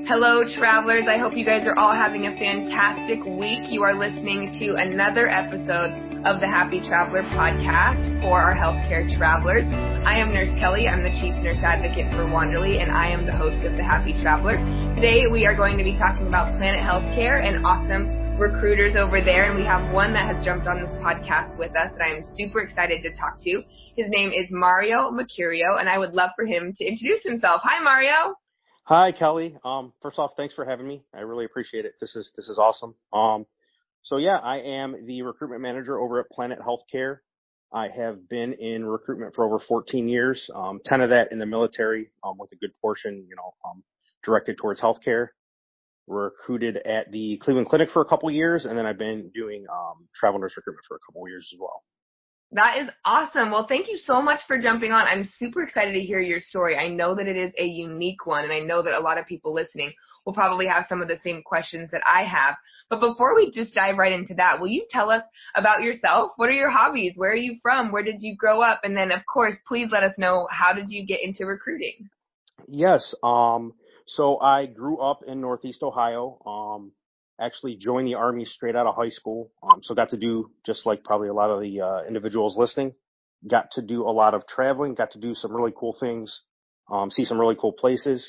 Hello, travelers. I hope you guys are all having a fantastic week. You are listening to another episode of the Happy Traveler podcast for our healthcare travelers. I am Nurse Kelly. I'm the Chief Nurse Advocate for Wanderly, and I am the host of the Happy Traveler. Today, we are going to be talking about Planet Healthcare and awesome recruiters over there, and we have one that has jumped on this podcast with us that I am super excited to talk to. His name is Mario Mercurio, and I would love for him to introduce himself. Hi, Mario. Hi, Kelly. First off, thanks for having me. I really appreciate it. This is awesome. I am the recruitment manager over at Planet Healthcare. I have been in recruitment for over 14 years, 10 of that in the military, with a good portion, directed towards healthcare. Recruited at the Cleveland Clinic for a couple years, and then I've been doing travel nurse recruitment for a couple years as well. That is awesome. Well, thank you so much for jumping on. I'm super excited to hear your story. I know that it is a unique one, and I know that a lot of people listening will probably have some of the same questions that I have. But before we just dive right into that, will you tell us about yourself? What are your hobbies? Where are you from? Where did you grow up? And then, of course, please let us know, how did you get into recruiting? Yes. So I grew up in Northeast Ohio. Actually joined the Army straight out of high school. So got to do, just like probably a lot of the individuals listening, got to do a lot of traveling, got to do some really cool things, see some really cool places.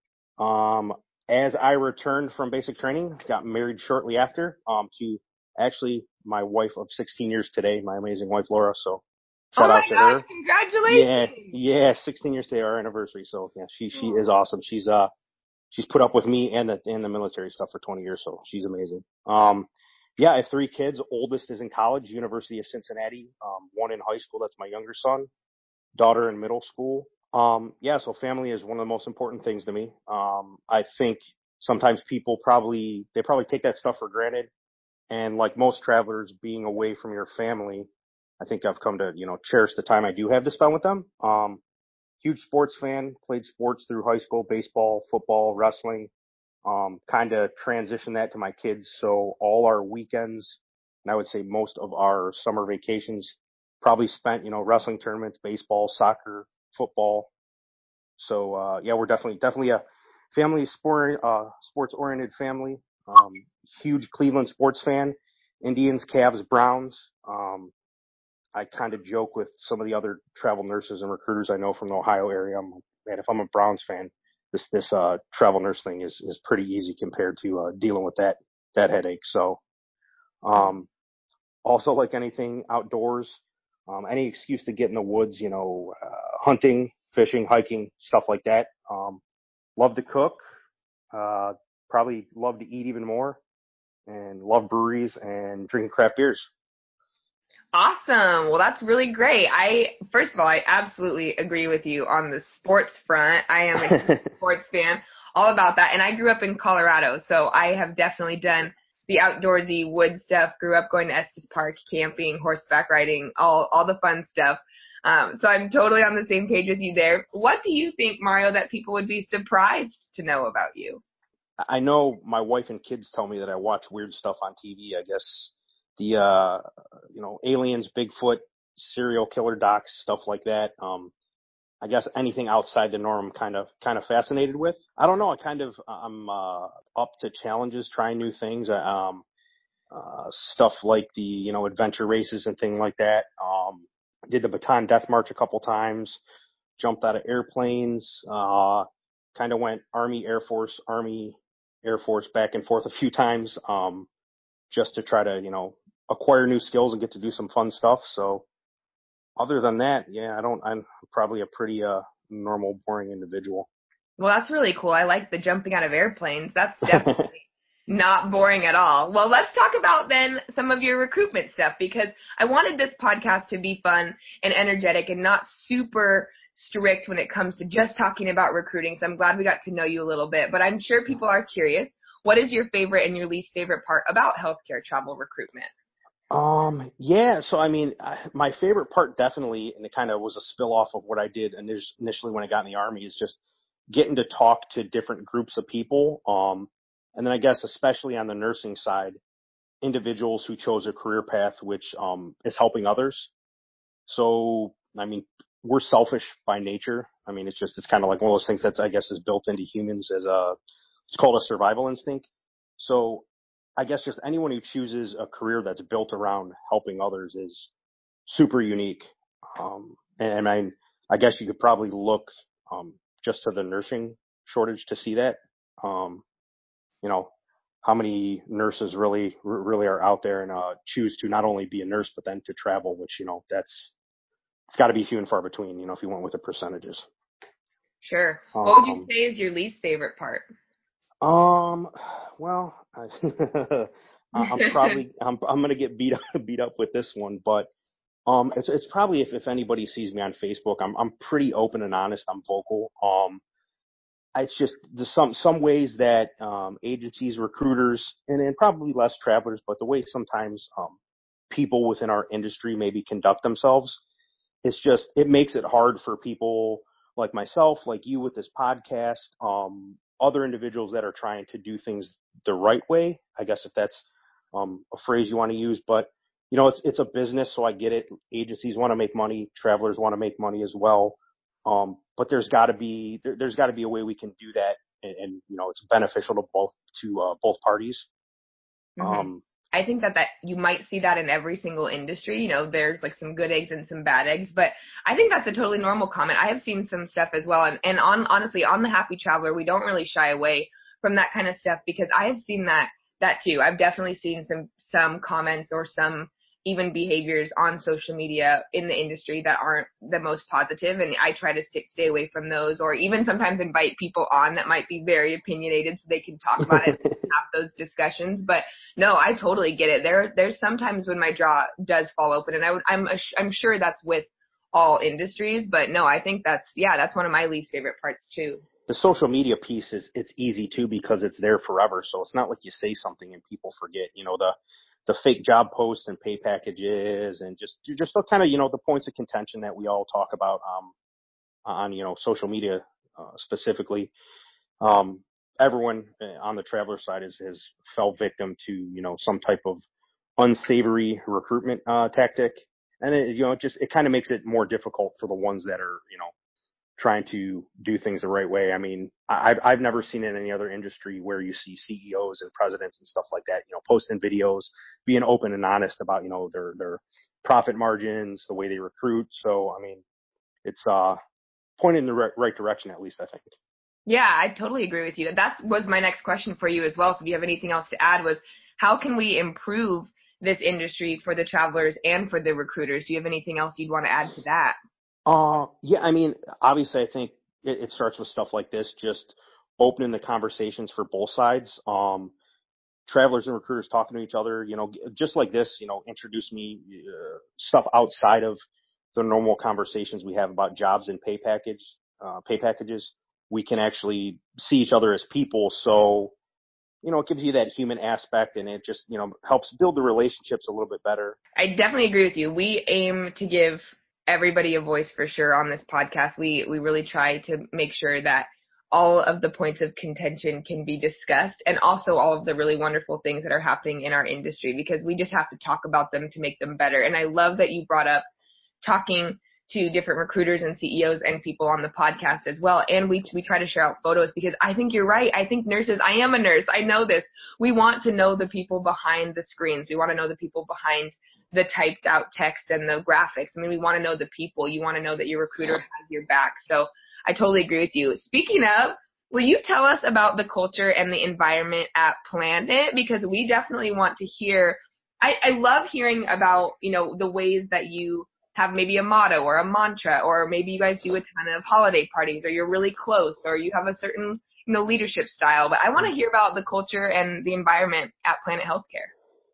As I returned from basic training, got married shortly after, to actually my wife of 16 years today, my amazing wife, Laura. So shout out to her. Oh my gosh, congratulations. Yeah, 16 years today, our anniversary. So yeah, she is awesome. She's put up with me and the military stuff for 20 years, so she's amazing. I have 3 kids. Oldest is in college, University of Cincinnati. One in high school, that's my younger son. Daughter in middle school. So family is one of the most important things to me. I think sometimes people probably take that stuff for granted. And like most travelers, being away from your family, I think I've come to, cherish the time I do have to spend with them. Huge sports fan, played sports through high school, baseball, football, wrestling, kind of transitioned that to my kids. So all our weekends, and I would say most of our summer vacations, probably spent, wrestling tournaments, baseball, soccer, football. So, we're definitely a family sports oriented family. Huge Cleveland sports fan, Indians, Cavs, Browns. I kind of joke with some of the other travel nurses and recruiters I know from the Ohio area. Man, if I'm a Browns fan, this travel nurse thing is pretty easy compared to dealing with that headache. So, also like anything outdoors, any excuse to get in the woods, hunting, fishing, hiking, stuff like that. Love to cook, probably love to eat even more, and love breweries and drinking craft beers. Awesome. Well, that's really great. First of all, I absolutely agree with you on the sports front. I am a sports fan, all about that. And I grew up in Colorado, so I have definitely done the outdoorsy wood stuff, grew up going to Estes Park, camping, horseback riding, all the fun stuff. So I'm totally on the same page with you there. What do you think, Mario, that people would be surprised to know about you? I know my wife and kids tell me that I watch weird stuff on TV. I guess the aliens, Bigfoot, serial killer docs, stuff like that. I guess anything outside the norm, kind of fascinated with. I don't know. I'm up to challenges, trying new things. Stuff like the adventure races and things like that. Did the Bataan Death March a couple times. Jumped out of airplanes. Kind of went Army, Air Force, back and forth a few times. Just to try to acquire new skills and get to do some fun stuff. So other than that, I'm probably a pretty normal, boring individual. Well, that's really cool. I like the jumping out of airplanes. That's definitely not boring at all. Well, let's talk about then some of your recruitment stuff, because I wanted this podcast to be fun and energetic and not super strict when it comes to just talking about recruiting. So I'm glad we got to know you a little bit, but I'm sure people are curious. What is your favorite and your least favorite part about healthcare travel recruitment? So I mean, my favorite part definitely, and it kind of was a spill off of what I did initially when I got in the Army, is just getting to talk to different groups of people. And then I guess especially on the nursing side, individuals who chose a career path which is helping others. So I mean, we're selfish by nature. I mean, it's kind of like one of those things that's, I guess, is built into humans as it's called a survival instinct. So I guess just anyone who chooses a career that's built around helping others is super unique. And I guess you could probably look just to the nursing shortage to see that. Um, you know, how many nurses really are out there and choose to not only be a nurse but then to travel, which it's got to be few and far between. If you went with the percentages. Sure. What would you Um, say is your least favorite part? well, I'm gonna get beat up with this one, but it's probably if anybody sees me on Facebook, I'm pretty open and honest. I'm vocal. It's just there's some ways that agencies, recruiters, and probably less travelers, but the way sometimes people within our industry maybe conduct themselves, it makes it hard for people like myself, like you with this podcast, other individuals that are trying to do things the right way. I guess if that's a phrase you want to use, but it's a business, so I get it. Agencies want to make money, travelers want to make money as well. But there's got to be a way we can do that, and it's beneficial to both parties. Hmm. I think that you might see that in every single industry. There's like some good eggs and some bad eggs, but I think that's a totally normal comment. I have seen some stuff as well. And honestly, on the Happy Traveler, we don't really shy away from that kind of stuff because I have seen that too. I've definitely seen some comments or some even behaviors on social media in the industry that aren't the most positive, and I try to stay away from those, or even sometimes invite people on that might be very opinionated so they can talk about it and have those discussions. But no, I totally get it. There's sometimes when my jaw does fall open, and I'm sure that's with all industries, but no, I think that's one of my least favorite parts too. The social media piece it's easy too because it's there forever. So it's not like you say something and people forget. The fake job posts and pay packages and just the kind of the points of contention that we all talk about on social media specifically. Everyone on the traveler side has fell victim to some type of unsavory recruitment tactic, and it kind of makes it more difficult for the ones that are trying to do things the right way. I mean, I've never seen in any other industry where you see CEOs and presidents and stuff like that, posting videos, being open and honest about, their profit margins, the way they recruit. So, I mean, it's pointing in the right direction, at least, I think. Yeah, I totally agree with you. That was my next question for you as well. So if you have anything else to add, was how can we improve this industry for the travelers and for the recruiters? Do you have anything else you'd want to add to that? Yeah, I mean, obviously, I think it starts with stuff like this, just opening the conversations for both sides. Travelers and recruiters talking to each other, just like this, introduce me stuff outside of the normal conversations we have about jobs and pay packages. We can actually see each other as people. So, it gives you that human aspect and it just, helps build the relationships a little bit better. I definitely agree with you. We aim to give everybody a voice for sure on this podcast. We really try to make sure that all of the points of contention can be discussed and also all of the really wonderful things that are happening in our industry because we just have to talk about them to make them better. And I love that you brought up talking to different recruiters and CEOs and people on the podcast as well. And we try to share out photos because I think you're right. I think nurses, I am a nurse. I know this. We want to know the people behind the screens. We want to know the people behind the typed out text and the graphics. I mean, we want to know the people. You want to know that your recruiter has your back. So I totally agree with you. Speaking of, will you tell us about the culture and the environment at Planet? Because we definitely want to hear. I love hearing about, the ways that you have maybe a motto or a mantra, or maybe you guys do a ton of holiday parties, or you're really close, or you have a certain, leadership style. But I want to hear about the culture and the environment at Planet Healthcare.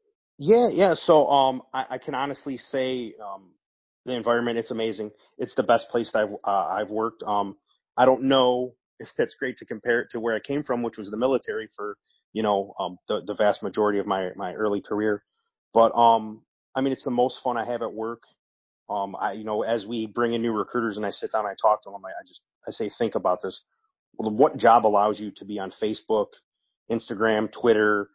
Yeah. So, I can honestly say, the environment, it's amazing. It's the best place that I've worked. I don't know if that's great to compare it to where I came from, which was the military for, the vast majority of my early career. But, I mean, it's the most fun I have at work. As we bring in new recruiters and I sit down and I talk to them, I say, think about this. Well, what job allows you to be on Facebook, Instagram, Twitter,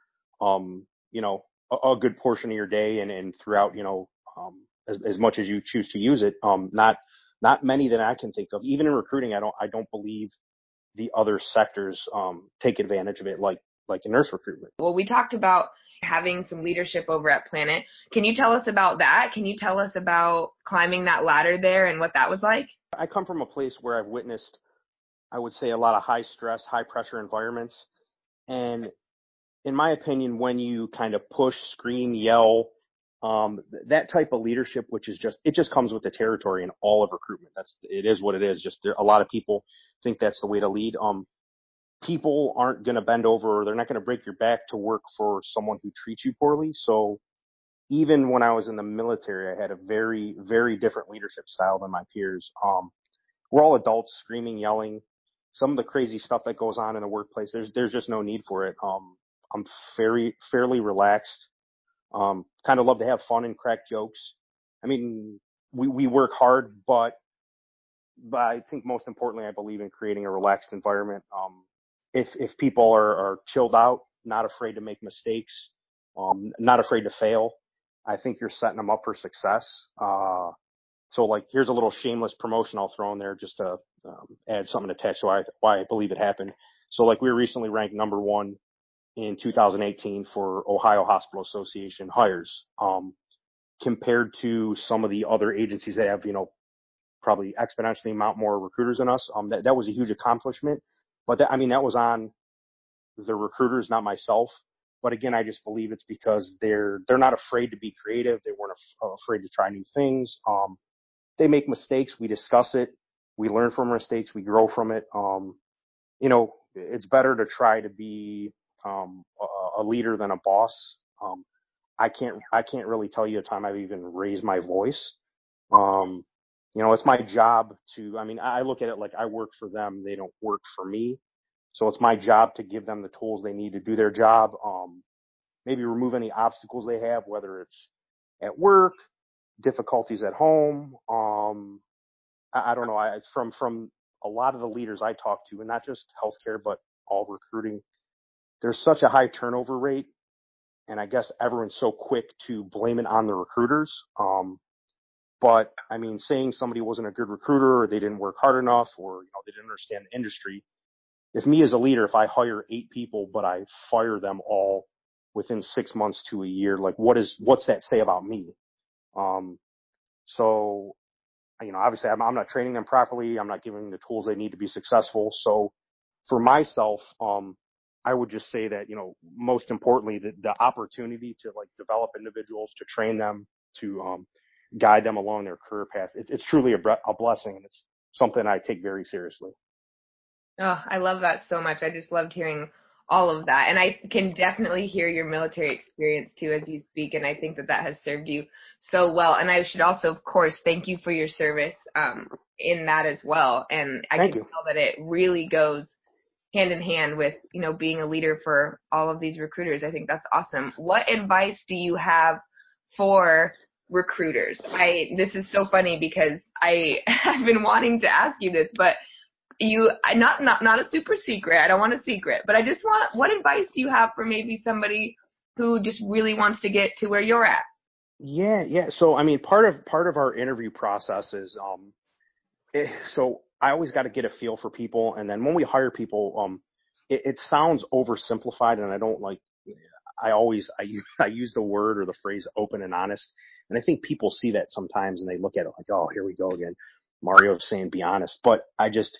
a good portion of your day and throughout, as much as you choose to use it. Not many that I can think of. Even in recruiting, I don't believe the other sectors take advantage of it, like in nurse recruitment. Well, we talked about having some leadership over at Planet. Can you tell us about that? Can you tell us about climbing that ladder there and what that was like? I come from a place where I've witnessed, I would say, a lot of high stress, high pressure environments. And in my opinion, when you kind of push, scream, yell, that type of leadership, which is it just comes with the territory in all of recruitment. It is what it is. Just a lot of people think that's the way to lead. People aren't going to bend over, or they're not going to break your back to work for someone who treats you poorly. So even when I was in the military, I had a very, very different leadership style than my peers. We're all adults screaming, yelling. Some of the crazy stuff that goes on in the workplace, there's just no need for it. I'm fairly relaxed. Kind of love to have fun and crack jokes. I mean, we work hard, but I think most importantly, I believe in creating a relaxed environment. If people are chilled out, not afraid to make mistakes, not afraid to fail, I think you're setting them up for success. So like, here's a little shameless promotion I'll throw in there just to add something attached to why I believe it happened. So like, we were recently ranked number 1 in 2018 for Ohio Hospital Association hires, compared to some of the other agencies that have, probably exponentially amount more recruiters than us. That was a huge accomplishment, but that was on the recruiters, not myself. But again, I just believe it's because they're not afraid to be creative. They weren't afraid to try new things. They make mistakes. We discuss it. We learn from mistakes. We grow from it. It's better to try to be a leader than a boss. I can't really tell you a time I've even raised my voice. It's my job to, I look at it like I work for them. They don't work for me. So it's my job to give them the tools they need to do their job. Maybe remove any obstacles they have, whether it's at work, difficulties at home. I don't know. From a lot of the leaders I talk to, and not just healthcare, but all recruiting, there's such a high turnover rate. And I guess everyone's so quick to blame it on the recruiters. But saying somebody wasn't a good recruiter, or they didn't work hard enough, or, they didn't understand the industry. If me as a leader, if I hire 8 people, but I fire them all within 6 months to a year, like what's that say about me? So, obviously I'm not training them properly. I'm not giving them the tools they need to be successful. So for myself, I would just say that, most importantly, the opportunity to like develop individuals, to train them, to guide them along their career path, it's truly a blessing, and it's something I take very seriously. Oh, I love that so much. I just loved hearing all of that. And I can definitely hear your military experience too as you speak. And I think that has served you so well. And I should also, of course, thank you for your service in that as well. And I can tell that it really goes hand in hand with, being a leader for all of these recruiters. I think that's awesome. What advice do you have for recruiters? This is so funny because I have been wanting to ask you this, but not a super secret. I don't want a secret, but I just want, what advice do you have for maybe somebody who just really wants to get to where you're at? Yeah. So, part of our interview process is, so I always got to get a feel for people. And then when we hire people, it sounds oversimplified, and I don't like, I use the word or the phrase open and honest. And I think people see that sometimes and they look at it like, oh, here we go again. Mario's saying be honest. But I just,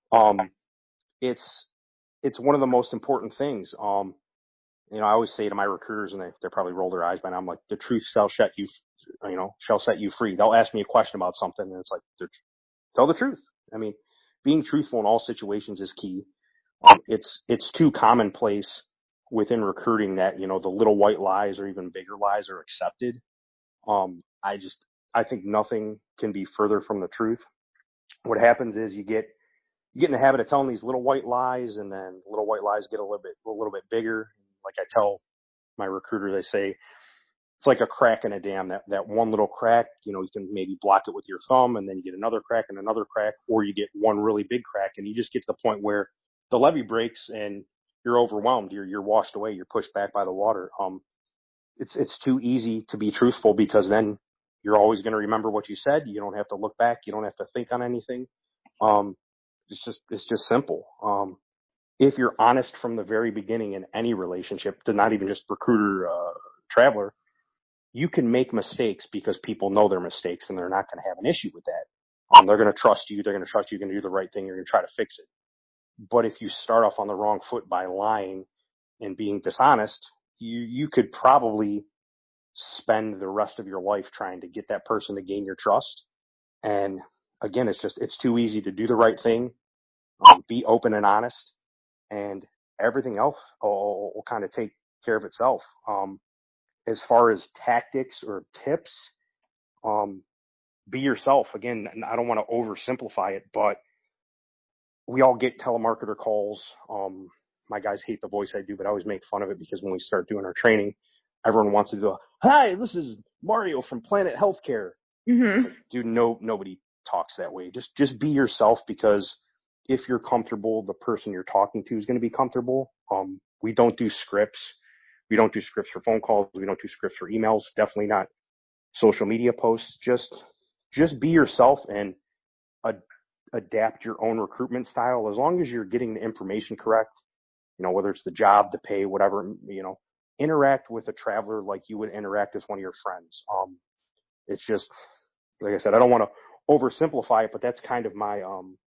it's one of the most important things. I always say to my recruiters, and they probably roll their eyes by now, I'm like, the truth shall set you free. They'll ask me a question about something, and it's like, tell the truth. Being truthful in all situations is key. It's too commonplace within recruiting that, the little white lies or even bigger lies are accepted. I think nothing can be further from the truth. What happens is you get in the habit of telling these little white lies, and then little white lies get a little bit bigger. Like I tell my recruiters, I say, it's like a crack in a dam. That one little crack, you can maybe block it with your thumb, and then you get another crack and another crack, or you get one really big crack, and you just get to the point where the levee breaks and you're overwhelmed. You're washed away. You're pushed back by the water. It's too easy to be truthful, because then you're always going to remember what you said. You don't have to look back. You don't have to think on anything. it's just simple. If you're honest from the very beginning in any relationship, to not even just recruiter, traveler, you can make mistakes because people know their mistakes and they're not going to have an issue with that. They're going to trust you. They're going to trust you're going to do the right thing. You're going to try to fix it. But if you start off on the wrong foot by lying and being dishonest, you could probably spend the rest of your life trying to get that person to gain your trust. And again, it's too easy to do the right thing, be open and honest, and everything else will kind of take care of itself. As far as tactics or tips, be yourself. Again, I don't want to oversimplify it, but we all get telemarketer calls. My guys hate the voice I do, but I always make fun of it because when we start doing our training, everyone wants to go, "Hi, this is Mario from Planet Healthcare." Mm-hmm. Like, dude, nobody talks that way. Just be yourself, because if you're comfortable, the person you're talking to is going to be comfortable. We don't do scripts. We don't do scripts for phone calls. We don't do scripts for emails. Definitely not social media posts. Just be yourself and adapt your own recruitment style. As long as you're getting the information correct, whether it's the job, the pay, whatever, interact with a traveler like you would interact with one of your friends. It's just, like I said, I don't want to oversimplify it, but that's kind of my,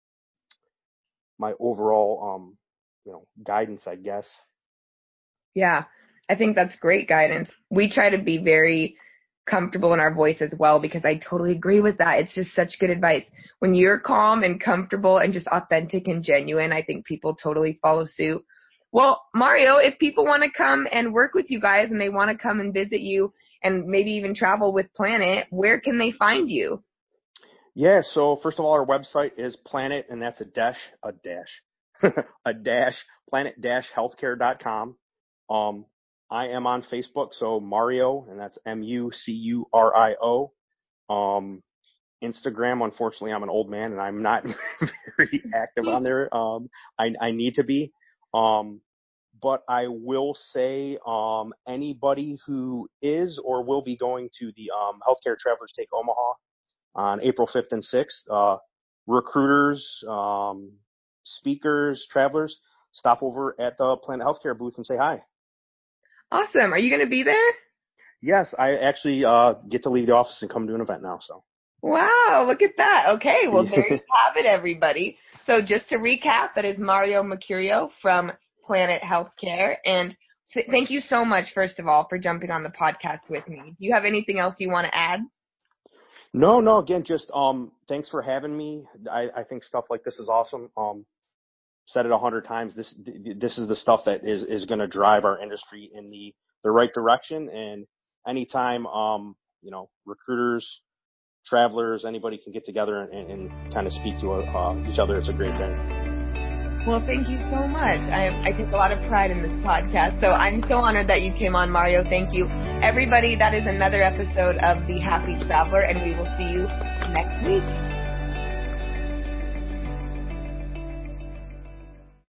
my overall, guidance, I guess. Yeah, I think that's great guidance. We try to be very comfortable in our voice as well, because I totally agree with that. It's just such good advice. When you're calm and comfortable and just authentic and genuine, I think people totally follow suit. Well, Mario, if people want to come and work with you guys and they want to come and visit you and maybe even travel with Planet, where can they find you? Yeah, so first of all, our website is Planet, and that's a dash, planet-healthcare.com. I am on Facebook, so Mario, and that's Mucurio. Instagram, unfortunately, I'm an old man and I'm not very active on there. I need to be. But I will say, anybody who is or will be going to the Healthcare Travelers Take Omaha on April 5th and 6th, recruiters, speakers, travelers, stop over at the Planet Healthcare booth and say hi. Awesome. Are you going to be there? Yes, I actually get to leave the office and come to an event now. So. Wow, look at that. Okay, well, there you have it, everybody. So just to recap, that is Mario Mercurio from Planet Healthcare. And thank you so much, first of all, for jumping on the podcast with me. Do you have anything else you want to add? No, again, just thanks for having me. I think stuff like this is awesome. Said it 100 times. This is the stuff that is going to drive our industry in the right direction. And anytime, recruiters, travelers, anybody can get together and kind of speak to each other, it's a great thing. Well, thank you so much. I take a lot of pride in this podcast, so I'm so honored that you came on, Mario. Thank you. Everybody, that is another episode of The Happy Traveler, and we will see you next week.